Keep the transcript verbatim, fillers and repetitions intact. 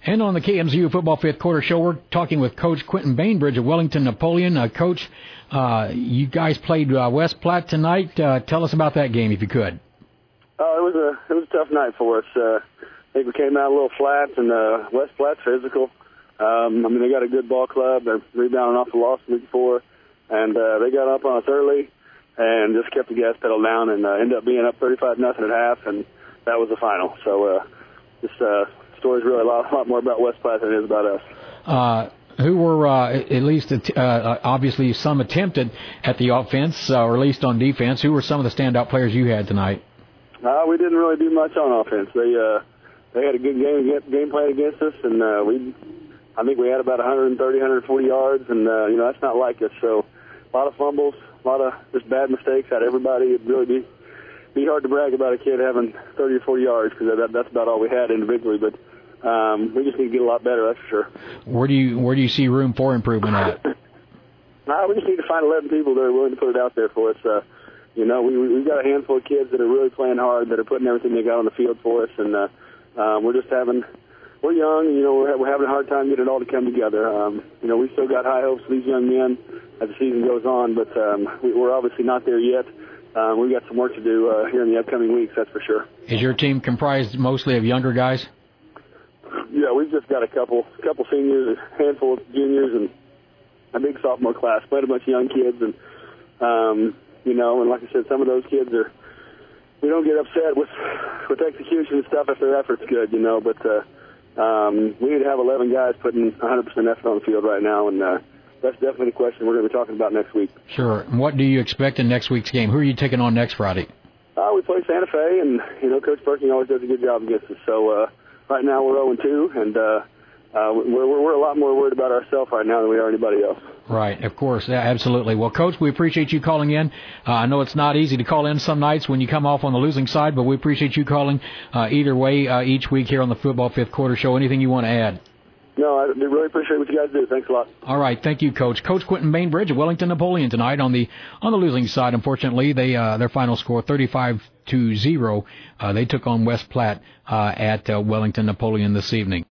And on the K M Z U Football Fifth Quarter Show, we're talking with Coach Quentin Bainbridge of Wellington Napoleon. Uh, Coach, uh, you guys played uh, West Platte tonight. Uh, tell us about that game, if you could. Oh, it was a it was a tough night for us. Uh, I think we came out a little flat, and uh, West Platte's physical. Um, I mean, they got a good ball club. They're rebounding off the loss the week before, and uh, they got up on us early and just kept the gas pedal down, and uh, ended up being up thirty-five nothing at half, and that was the final. So, uh, this uh, story's really a lot, a lot more about West Platte than it is about us. Uh, who were uh, at least uh, obviously some attempted at the offense, uh, or at least on defense? Who were some of the standout players you had tonight? Uh, we didn't really do much on offense. They uh, they had a good game game plan against us, and uh, we I think we had about one thirty, one forty yards, and uh, you know that's not like us. So a lot of fumbles, a lot of just bad mistakes out of everybody. It'd really be be hard to brag about a kid having thirty or forty yards because that, that's about all we had individually. But um, we just need to get a lot better, that's for sure. Where do you where do you see room for improvement at? uh, we just need to find eleven people that are willing to put it out there for us. Uh, you know, we we've got a handful of kids that are really playing hard, that are putting everything they got on the field for us, and uh, um, we're just having. We're young, you know, we're, we're having a hard time getting it all to come together. Um, you know, we still got high hopes for these young men as the season goes on, but um, we, we're obviously not there yet. Um, we've got some work to do uh, here in the upcoming weeks, that's for sure. Is your team comprised mostly of younger guys? Yeah, we've just got a couple couple seniors, a handful of juniors, and a big sophomore class. Played a bunch of young kids, and, um, you know, and like I said, some of those kids are, we don't get upset with, with execution and stuff if their effort's good, you know, but uh, Um, we need to have eleven guys putting one hundred percent effort on the field right now, and uh, that's definitely the question we're going to be talking about next week. Sure. And what do you expect in next week's game? Who are you taking on next Friday? Uh, we play Santa Fe, and, you know, Coach Perking always does a good job against us. So uh, right now we're oh and two, and uh, uh, we're, we're a lot more worried about ourselves right now than we are anybody else. Right, of course, yeah, absolutely. Well, Coach, we appreciate you calling in. Uh, I know it's not easy to call in some nights when you come off on the losing side, but we appreciate you calling uh, either way uh, each week here on the Football Fifth Quarter Show. Anything you want to add? No, I really appreciate what you guys do. Thanks a lot. All right, thank you, Coach. Coach Quentin Bainbridge of Wellington Napoleon tonight on the on the losing side. Unfortunately, they uh, their final score thirty-five to zero. Uh, they took on West Platte uh, at uh, Wellington Napoleon this evening.